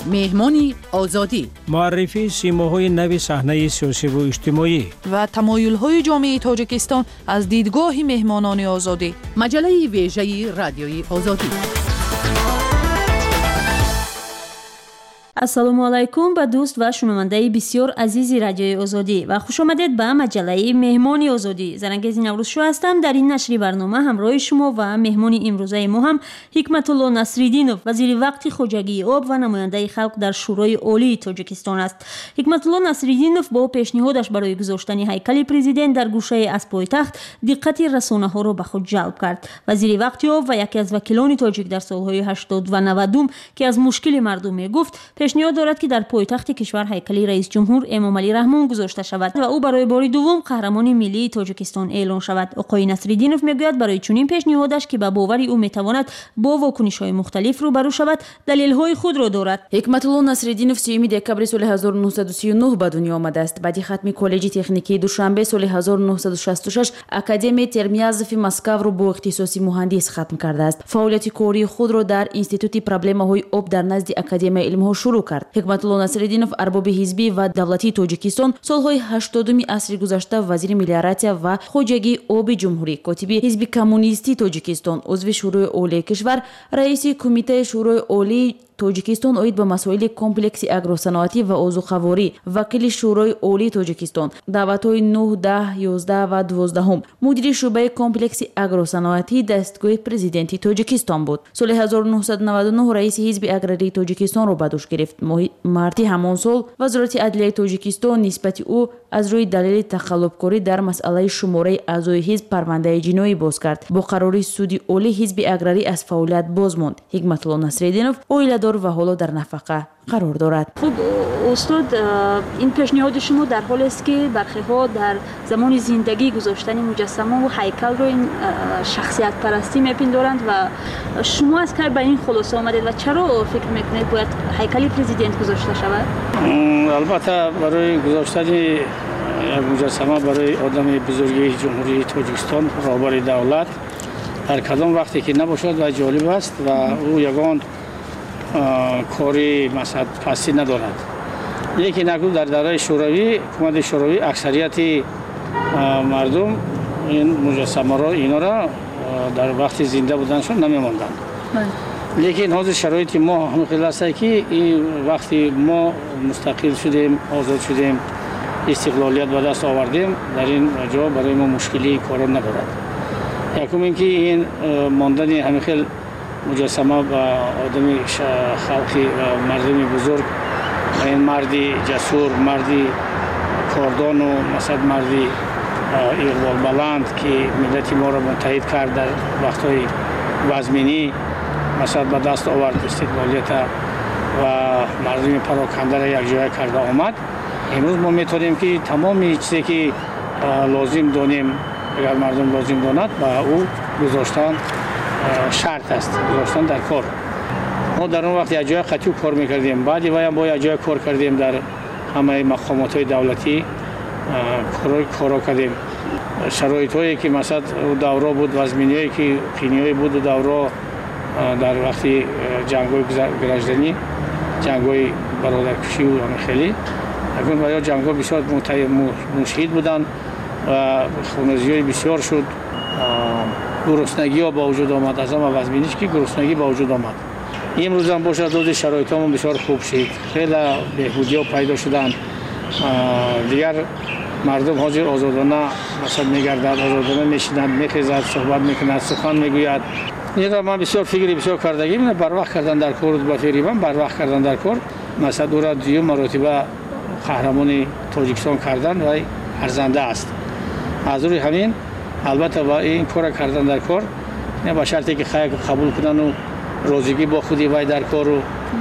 مهمانی آزادی، معرفی سیماهای نو صحنه سیاسی و اجتماعی و تمایل‌های جامعه تاجیکستان از دیدگاه مهمانان آزادی. مجله ویژه رادیوی آزادی. ассалому алайкум ба дӯст ва шунавандаи бисёр азизи радиои озодӣ ва хушомадед ба маҷаллаи меҳмони озодӣ. Зарангези Наврӯзшо ҳастам. Дар ин нашри барнома ҳамроҳи шумо ва меҳмони имрӯзаи мо ҳам Ҳикматулло Насриддинов, вазири вақти хоҷагии об ва намояндаи халқ дар шӯрои олии Тоҷикистон аст. Ҳикматулло Насриддинов бо пешниҳодаш барои гузоштани ҳайкали президент дар гӯшаи аз пойтахт диққати расонаҳоро ба худ ҷалб кард. Вазири вақти об ва яке аз вакилони тоҷик дар солҳои 80 ва 90 ки аз мушкили мардум мегуфт, пешниҳод дорад ки дар пойтахти кишвар ҳайкали раисҷумҳур Эмомалӣ Раҳмон гузошта шавад ва ӯ барои бори дуввум қаҳрамони миллии Тоҷикистон эълон шавад. Оқои Насриддинов мегӯяд барои чунин пешниҳодаш ки ба бовари ӯ метавонад бо вокунишҳои мухталиф рӯбарӯ шавад, далелҳои худро дорад. Ҳикматулло Насриддинов 30 декабри соли 1939 ба дунё омадааст. Баъди хатми коллеҷи техникии Душанбе соли 1966 Академияи Термиязови Москавро бо ихтисоси муҳандис хатм кардааст. Фаъолияти кории худро дар Институти проблемаҳои об дар назди Академияи илмҳо шурӯъ кард. Ҳикматулло Насриддинов арбоби ҳизбӣ ва давлатии Тоҷикистон солҳои 80 асри гузашта вазири мелиоратсия ва хоҷагии оби ҷумҳурӣ, котиби ҳизби коммунистии Тоҷикистон, узви шӯрои олии кишвар, раиси кумитаи шӯрои олии Тоҷикистон оид ба масоили комплекси агросаноатӣ ва озуқаворӣ, вакили шӯрои олии Тоҷикистон, даъватҳои 9, 10, 11 ва 12, мудири шӯъбаи комплекси агросаноатӣ дастгоҳи президентии Тоҷикистон буд. Соли 1999 раиси ҳизби аграрии Тоҷикистонро ба дӯш гирифт. Моҳи марти ҳамон сол вазорати адлияи Тоҷикистон нисбати ӯ аз рӯи далели тақаллубкорӣ дар масъалаи шумораи аъзои ҳизб парвандаи ҷиноӣ боз кард. Бо қарори суди олии ҳизби аграрӣ аз фаъолият боз монд. Ҳикматулло Насриддинов оиладор ва ҳоло дар нафақа қарор дорад. Хуб устод, ин пешниҳоди шумо дар ҳолест ки бархеҳо дар замони зиндагӣ гузоштани муҷассамаву ҳайкалро ин шахсиятпарастӣ мепиндоранд ва шумо аз кай ба ин хулоса омадед ва чаро фикр мекунед бояд ҳайкали президент гузошта шавад? албатта барои гузоштани як муҷассама барои одами бузургии ҷумҳурии Тоҷикистон, роҳбари давлат, дар кадом вақте ки набошад ва ҷолиб аст ва ӯ ягон кори масъад пастӣ надорад. лекин акнун дар давраи шӯравӣ, ҳукумати шӯравӣ аксарияти мардум ин муҷассамаро инора дар вақти зинда буданашон намемонданд. лекин ҳозир шароити мо ҳамин хел аст ки вақти мо мустақил шудем, озод шудем, истиқлолият ба даст овардем, дар ин ҷо барои мо мушкилии коро надорад. якум ин ки ин мондани ҳамин хел муҷассама ба одами халқи мардуми бузург, ин марди ҷасур, марди кордону масад марди иқболбаланд ки миллати моро муттаҳид кард дар вақтҳои вазминӣ, масад ба даст овард истиқлолията ва мардуми парокандаро якҷоя карда омад. имрӯз мо метавонем ки тамоми чизе ки лозим донем, агар мардум лозим донад, ба ӯ гузоштан шарт аст, гузоштан дар кор. мо дар он вақт якҷоя қатъию кор мекардем, баъди ваям бо якҷоя кор кардем, дар ҳамаи мақомотҳои давлатӣ коро кардем. шароитҳое ки масад давро буд, вазминиҳое ки қиниҳое буду давро дар вақти ҷангҳои гражданӣ, ҷангҳои бародаркушиву ҳамихелӣ, акнун ба ё ҷангҳо бисёр мушҳид буданд ва хуназиҳои бисёр шуд. гуруснагиҳо ба вуҷуд омад, аз ҳама вазминиш ки гуруснагӣ ба вуҷуд омад. имрӯзам бошад рози шароитҳомон бисёр хуб шид, хеле беҳбудиҳо пайдо шуданд. дигар мардум ҳозир озодона масад мегардад, озодона мешинад, мехезад, суҳбат мекунад, сухан мегӯяд. инро ман бисёр фикри бисёр кардагӣ барвақт кардан дар кор ба фиҳриван барвақт кардан дар кор масад ӯра дуюм маротиба қаҳрамони Тоҷикистон кардан вай арзанда аст. аз рӯи ҳамин албатта ба ин кора кардан дар кор ба шарте ки хаяк қабул кудану розигӣ бо худи вай дар кору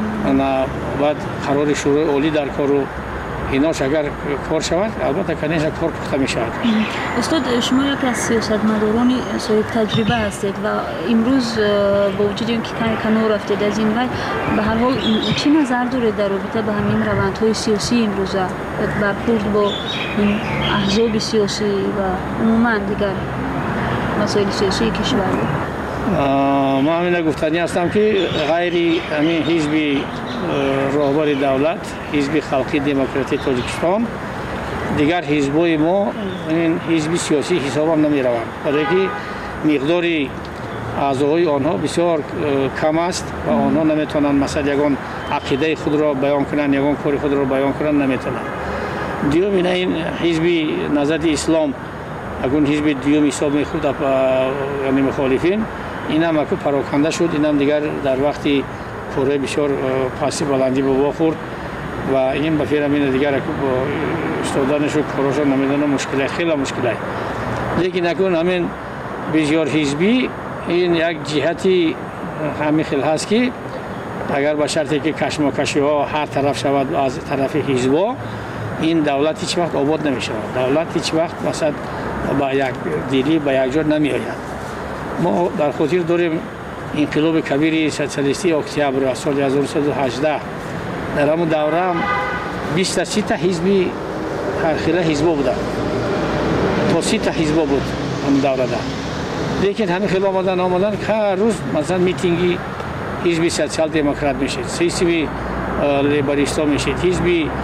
баъд қарори шӯрои олӣ дар кору инош агар кор шавад, албатта конечно кор пухта мешавад. устод, шумо яке аз сиёсатмадорони соҳиб таҷриба ҳастед ва имрӯз бо вуҷуди он ки каме канор рафтед аз ин вай, ба ҳар ҳол чӣ назар доред дар робита ба ҳамин равандҳои сиёсии имрӯза, бархӯрд бо ин аҳзоби сиёсӣ ва умуман дигар масоили сиёсии кишвар? ман ҳамина гуфтанӣ ҳастам ки ғайри ҳамин ҳизби راهبر دولت حزب خلقی دموکراتی تاجیکستان دیگر حزبای ما این حزب سیاسی حساب هم نمی روند، برای که مقداری اعضای آنها بسیار کم است و آنها نمیتونند مثلا یگان عقیده خود را بیان کنند، یگان کار خود را بیان کنند نمیتونند. دیوم این حزب نهضت اسلام اگون حزب دیوم حساب میخورد یعنی مخالفین این هم اکو پراکنده شد، این هم دیگر در وقتی کره بسیار پاسی بلندی به وا خورد و این بفیرم این دیگر اکو با استادانش و کاراشا نمیدونه مشکله خیلی مشکله. لیکن اکون همین بسیار حزبی این یک جهتی همین خیلی هست که اگر به شرطی که کشمکشی ها هر طرف شود از طرف حزبا این دولت هیچ وقت آباد نمی شود، دولت هیچ وقت مثلا با یک دیلی به یک جا نمی آید. ما در خاطر داریم انقلاب کبیر سوسیالیستی اکتبر سال 1918 در همون دوره هم 23 تا حزبی خیلی حزبا بودن تا 30 تا حزبا بود همون دوره ده. لیکن همین خیلی آمدن که هر روز مثلا میتینگی حزب سوسیال دموکرات میشید، حزب لیبریستا میشید، حزب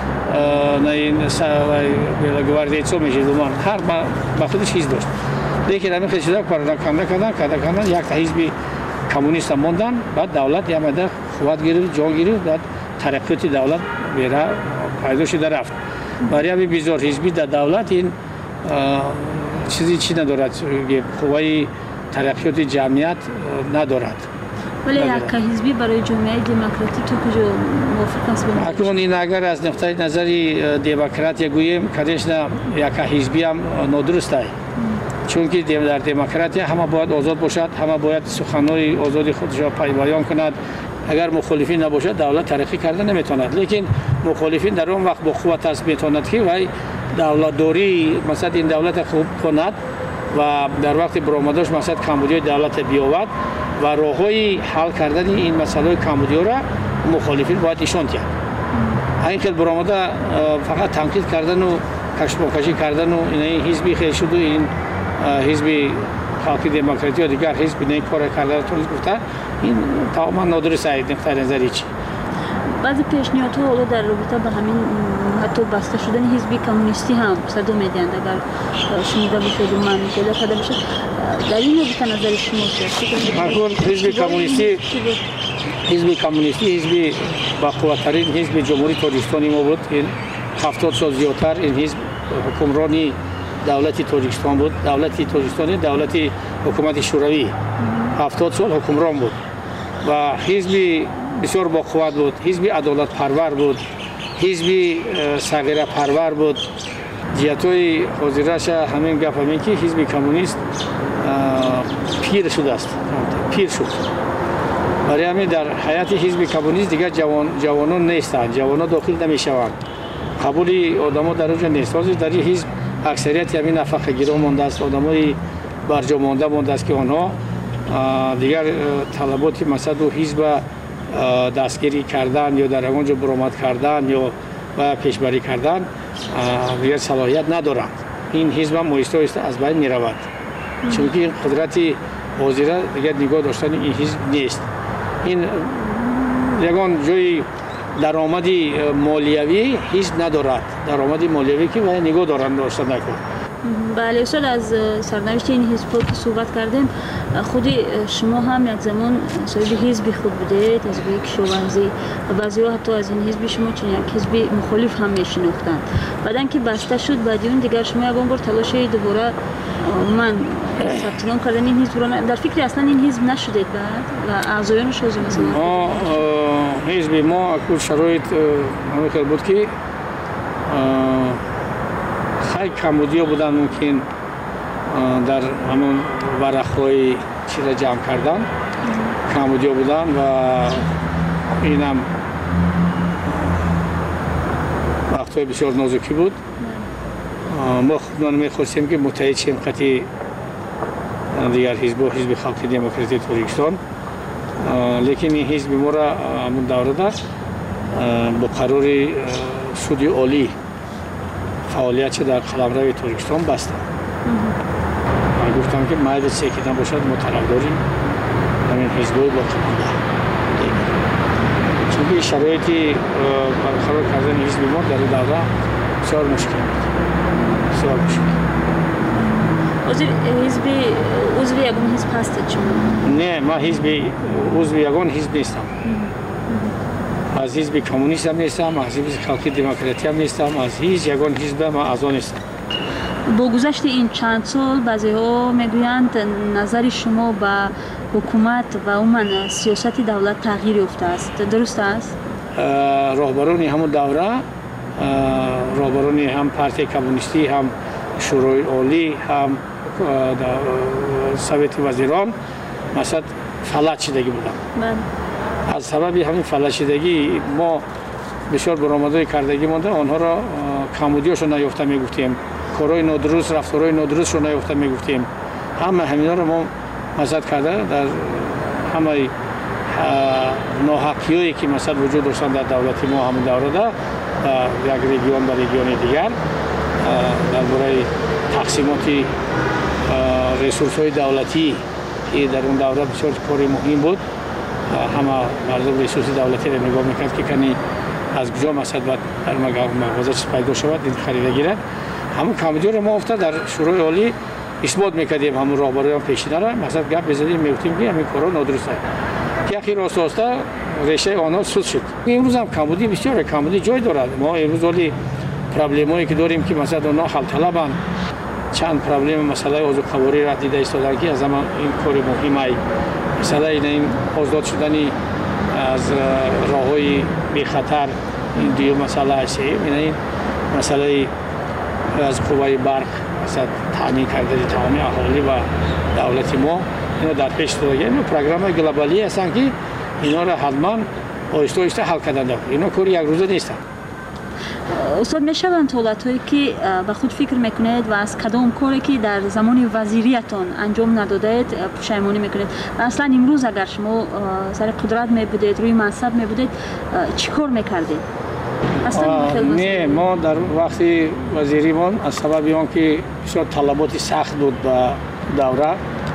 گواردیچو میشید، هر با خودش حزب داشت. لیکن همین خیلی شده کردن یک تا حزب کمونیست ماندن، بعد دولت یامده قوت گرفت، جان گرفت، بعد ترقیات دولت بیره پیدا شده رفت. برای همین بسیار حزبی در دولت این چیزی چی ندارد، قوای ترقیات جمعیت ندارد. ولی یک حزبی برای جامعه دموکراتی تو کجا موافق است؟ اکنون این اگر از نقطه نظری دموکراتی گوییم کدیش نه یک حزبی هم نادرست است، چون که در دموکراتی همه باید آزاد باشد، همه باید سخنهای آزادی خودش را بیان کند. اگر مخالفین نباشد دولت ترقی کرده نمیتواند. لیکن مخالفین در اون وقت با قوت است میتواند که وای دولت داری مثلا این دولت خوب کند و در وقت برآمدش مثلا کمبودی دولت بیاورد و راههای حل کردن این مسئله کمبودی را مخالفین باید نشان دهند. این که برآمده فقط تنقید کردن و کشمکشی کردن و این حزبی خیلی شد و این حزب خلقی دموکراتی و دیگر حزب این کار کردن تو گفته این تماما نادرست است نقطه نظری چی. بعضی پیشنهادها حالا در رابطه با همین حتی بسته شدن حزب کمونیستی هم صدا میدهند اگر شنیده باشید و من پیدا کرده باشد. در این رابطه نظر شما چیست؟ حزب کمونیستی حزب با قوت‌ترین حزب جمهوری تاجیکستان ما بود. این 70 سال زیادتر این حزب حکمرانی دولت تاجیکستان بود. دولت تاجیکستان دولت حکومت شوروی 70 سال حکمران بود و حزب بسیار با قوت بود، حزب عدالت پرور بود، حزب صغیره پرور بود. جهت‌های حاضرش همین گپ همین که حزب کمونیست پیر شده است، پیر شد. برای همین در حیات حزب کمونیست دیگر جوانان نیستند، جوانان داخل نمیشوند، قبول آدم‌ها در اونجا نیست. در این حزب اکثریت همین نفقه‌گیران مانده است، آدمای برجا مانده است که آنها دیگر طلبات مثلا دو حزب دستگیری کردن یا در اونجا برآمد کردن یا و پیشبری کردن دیگر صلاحیت ندارند. این حزب هم آهسته از بین می رود، چون که این قدرت حاضره دیگر نگاه داشتن این حزب نیست. این یگان جای درآمدی مالیوی حزب ندارد، درآمدی مالیوی که باید نگاه داشتن نکن. بله استاد، از سرنوشت این حزب که صحبت کردیم، خود شما هم یک زمان صاحب حزب خود بودید، حزب کشاورزی و بعضی‌ها حتی از این حزب شما چون یک حزب مخالف هم میشناختند. بعدن که بسته شد بعد اون دیگر شما یگان بار تلاش دوباره من ثبت نام کردن این حزب را در فکر اصلا این حزب نشدید بعد و اعضایانش مثلا حزب ما اکو شرایط همین بود که خیلی کمبودی بودن، ممکن در همون ورق‌های چی را جمع کردن کمبودی بودن و اینم وقت‌های بسیار نازکی بود. ما خودمان می‌خواستیم که متحد شیم قطعی دیگر حزب خلقی دموکراتی تاجیکستان، لیکن این حزب ما را همون دوره با قرار سود عالی فعالیت در قلمرو تاجیکستان بستم. من گفتم که مایل سیکیدن باشد ما طرف داریم همین حزبای با قلمرو، چون که شرایطی برقرار کردن حزب ما در دوره بسیار مشکل بود. بسیار مشکل. عضو یگان حزب هستید شما؟ نه، ما عضو یگان حزب نیستم. از حزب کمونیست هم نیستم، از حزب خلقی دموکراتی هم نیستم، از هیچ یگان حزب ما اعضا نیستم. با گذشت این چند سال بعضی‌ها میگویند نظر شما به حکومت و عموما سیاست دولت تغییر یافته است. درست است؟ راهبران همون دوره، راهبران هم پارتی کمونیستی، هم شورای عالی، هم سویت وزیران مثلا فلج شدگی بودن. از سبب همین فلج شدگی ما بسیار برآمدهای کردگی مونده، آنها را کمبودیاشو نیافته میگفتیم، کارهای نادرست، رفتارهای نادرست رو نیافته میگفتیم. همه همینا رو ما مزد کرده در همه ناحقیایی که مثلا وجود داشتن در دولت ما همون دوره ده یک ریگیون به ریگیون دیگر درباره تقسیمات ریسورس های دولتی که در اون دوره بسیار کاری مهم بود. همه مردم ریسورس دولتی را نگاه میکرد که کنی از کجا مثلا در مغازه چیز پیدا شود این خریده گیرد. همون کمبودی رو ما افتاد در شورای عالی اثبات میکردیم، همون راهبران پیشینه را مثلا گپ بزدیم میگفتیم که همین کارا نادرست است که اخیر راستا ریشه آنها سود شد. امروز هم کمبودی بسیار کمبودی جای دارد. ما امروز ولی پرابلمایی که داریم که مثلا اونها حل طلبند، چند پرابلم مسئله اوضاع قواری را دیده ایستادن که از این کار مهمه مثلا این آزاد شدنی از راههای بی خطر این دیو مسئله است. این مسئله از قوای برق مثلا تامین کردن تمام اهالی و دولت ما اینا در پیش داره. این پروگرام گلوبالی هستن که اینا را حتما آهسته آهسته حل کردن. اینا کاری یک روزه نیستن. استاد میشوند حالت‌هایی که به خود فکر میکنید و از کدام کاری که در زمان وزیریتان انجام ندادید پشیمانی میکنید و اصلا امروز اگر شما سر قدرت می بودید، روی منصب می بودید، چی کار میکردید؟ نه، ما در وقتی وزیریمان از سبب آن که بسیار طلبات سخت بود به دوره،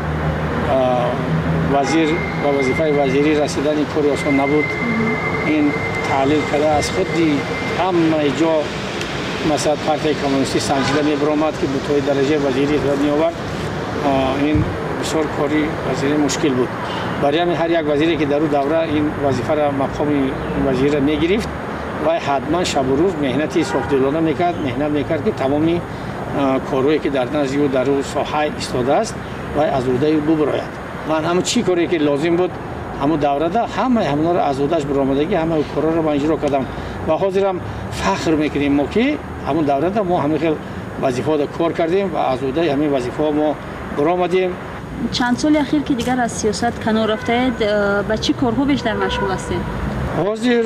وزیر و وظیفه وزیری رسیدن این کاری آسان نبود. این تعلیل کرده از خودی همه جا مثلا پارتی کمونیستی سنجیده می‌برآمد که به توی درجه وزیری را می‌آورد. این بسیار کاری وزیری مشکل بود. برای همین هر یک وزیری که در اون دوره این وظیفه را مقام وزیر را می‌گرفت و حتما شب و روز مهنتی صبحدلانه می‌کرد که تمامی کارهایی که در نزد او در اون ساحه ایستاده است و از عهده او ببراید. من همون چی کاری که لازم بود همون دوره ده همه را از عهده‌اش برآمدگی همه کارا را من اجرا کردم و حاضرم فخر میکنیم ما که همون دوره ده ما همین خیلی وظیفه را کار کردیم و از عهده همین وظیفه ما برآمدیم. چند سال اخیر که دیگر از سیاست کنار رفتید، به چی کارها بیشتر مشغول هستید؟ حاضر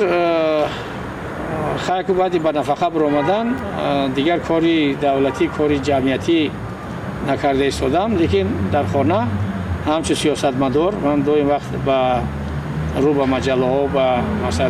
خیلی بعدی به نفقه برآمدن دیگر کاری دولتی، کاری جمعیتی نکرده ایستادم، لیکن در خانه همچون سیاستمدار من دویم وقت رو به مجله ها و مثلا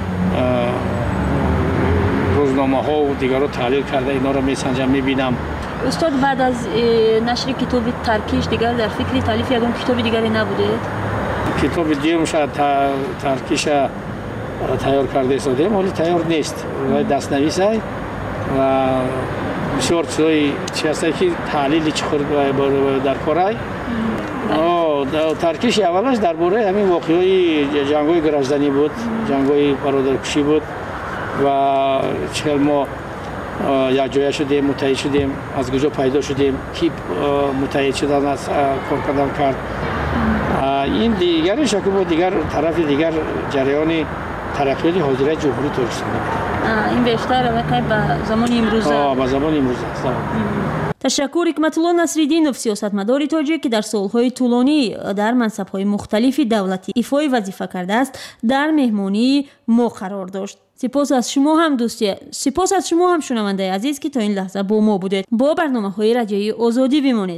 روزنامه ها و دیگر رو تحلیل کرده اینا رو میسنجم میبینم. استاد بعد از نشر کتاب ترکیش دیگر در فکر تالیف یگان کتاب دیگری نبوده؟ کتاب دیگه شاید ترکیش تیار کرده ایستادیم ولی تیار نیست و دستنویس است و بسیار چیزی هست که تحلیلی چخور در کارای ترکیش اولش درباره همین واقعی جنگ‌های گرجدنی بود، جنگ‌های برادرکشی بود و چهل ما یک جای شدیم، متحد شدیم، از کجا پیدا شدیم، کی متحد شدن از کار کردن کرد. این دیگرش که بود دیگر طرف دیگر جریان ترقیات حاضره جمهوری ترکستان. این بیشتر واقعا به زمان امروز به زمان امروز است. تشکر حکمت‌الله نصرالدینов سیاستمداری تاجیک که در سالهای طولانی در منصب‌های مختلف دولتی ایفای وظیفه کرده است در مهمانی ما قرار داشت. سپاس از شما هم دوستی، سپاس از شما هم شنونده عزیز که تا این لحظه با ما بودید. با برنامه‌های رادیویی آزادی بمانید.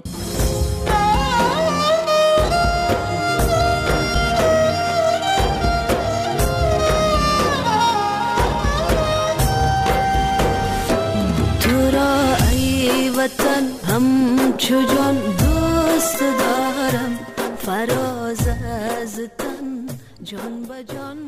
وطن همچو جان دوست دارم، فراز از تن جان به جان